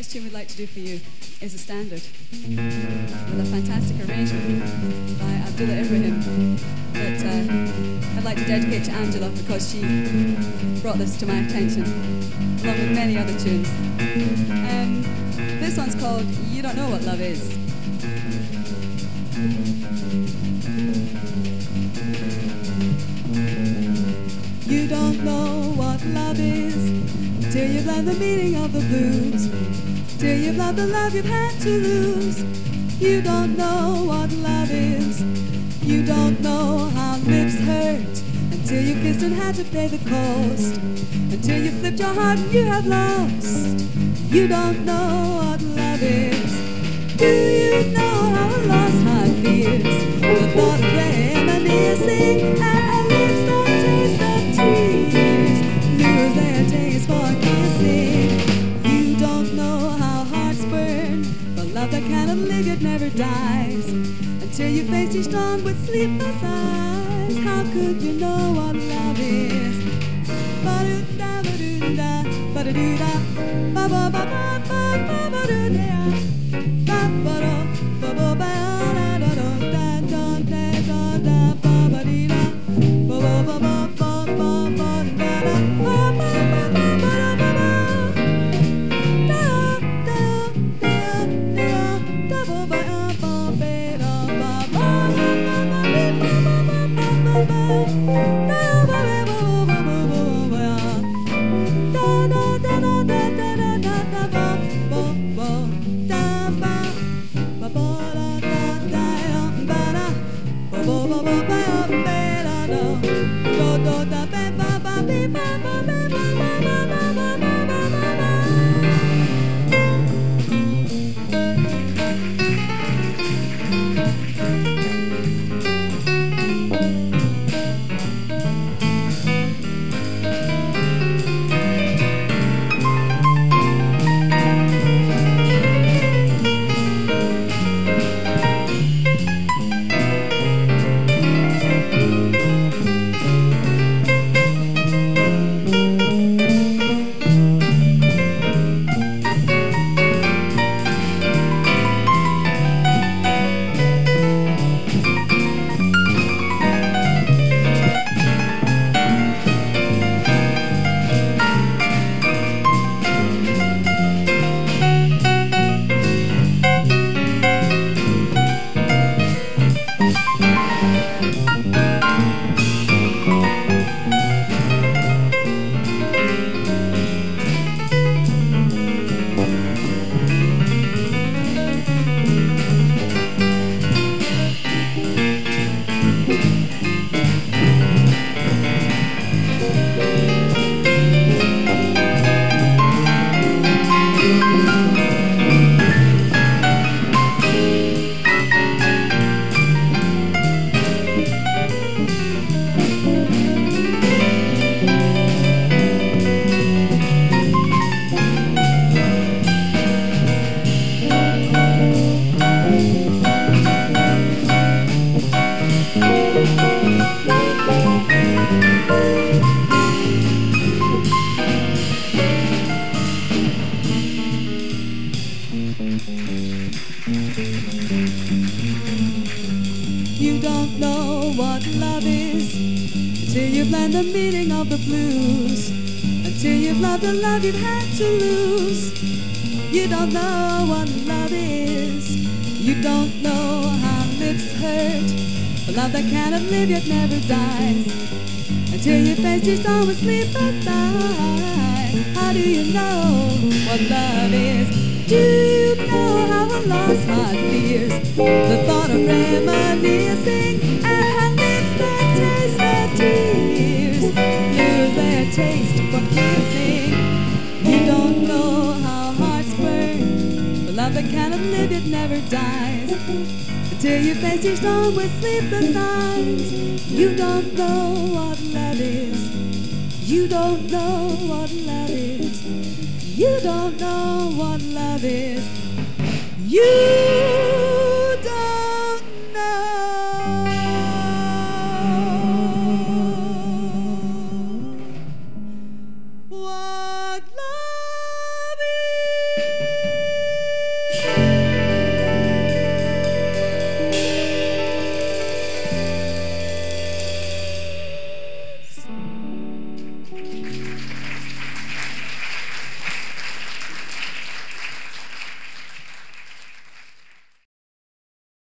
next tune we'd like to do for you is a standard with a fantastic arrangement by Abdullah Ibrahim that I'd like to dedicate to Angela because she brought this to my attention along with many other tunes. This one's called You Don't Know What Love Is. You don't know what love is till you've learned the meaning of the blues, till you've loved the love you've had to lose. You don't know what love is. You don't know how lips hurt until you kissed and had to pay the cost, until you flipped your heart and you have lost. You don't know what love is. Do you know how a lost heart feels? The thought of reminiscing and her lips don't taste of tears, lose their taste for kissing. You don't know how hearts burn for love that cannot live yet never dies, until you face each dawn with sleepless eyes. How could you know what love is? Ba-do-da, ba-do-da, ba-do-da, ba-ba-ba-ba-ba, ba-do-da. You don't know what love is until you've learned the meaning of the blues, until you've loved the love you've had to lose. You don't know what love is. You don't know how lips hurt for love that cannot live yet never dies, until you face each dawn with sleepless eyes. How do you know what love is? Do you know how a lost heart fears the thought of reminiscing and her lips that taste of tears lose their taste for kissing? You don't know how hearts burn for love that cannot live yet never dies, until you face each dawn with sleepless eyes. You don't know what love is. You don't know what love is. You don't know what love is. You don't know what love is.